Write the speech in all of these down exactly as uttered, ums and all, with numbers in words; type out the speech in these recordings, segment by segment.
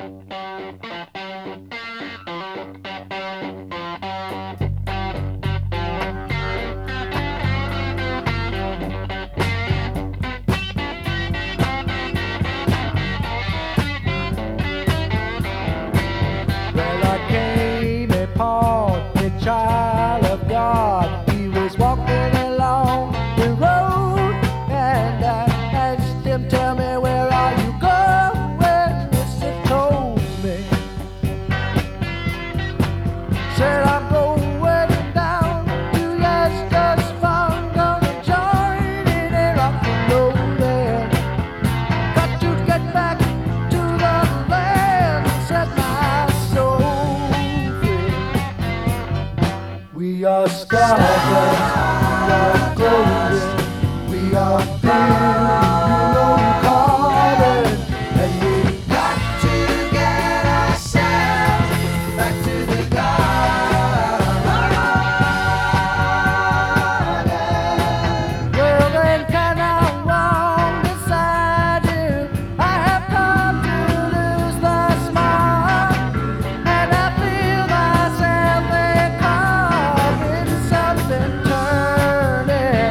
Well, I came upon the child of God. He was walking along the road, and I asked him, "Tell me, where are you going?" Mister told me, said, "I'm going down to Leicester's Farm, gonna join in a rock and rollin'. Got to get back to the land," said my soul free. We are stardust, we are golden, we are blue carbon, and we got to get ourselves back to the garden. Well, then can I walk beside you? I have come to lose the smile, and I feel myself becoming something turning.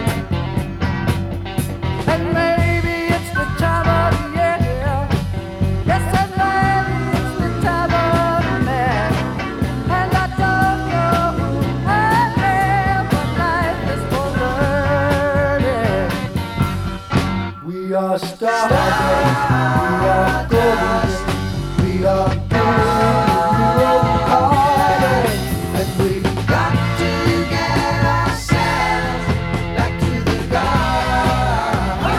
And maybe it's the time of year. Yes, and maybe it's the time of man. And I don't know who I am, but life is for learning. We are stardust, we are golden, we are blue carbon, and we got to get ourselves back to the garden.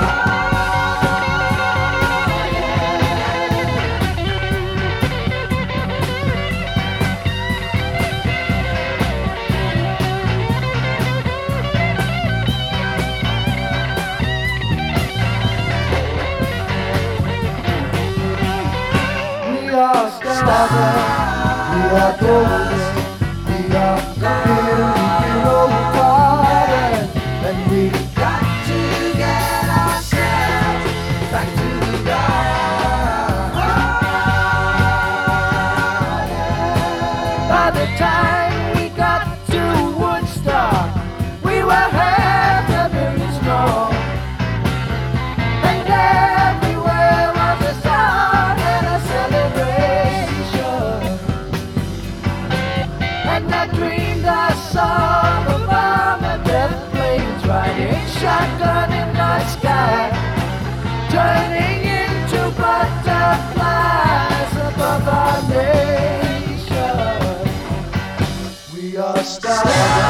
We are stardust, we are golden, we are blue carbon, and we got to get ourselves back to the garden. By the time we got to Woodstock, we were half a million strong, and everywhere was a song and a celebration. And I dreamed I saw the bomb and death planes riding shotgun in the sky, turning into butterflies above our nation. We are stars.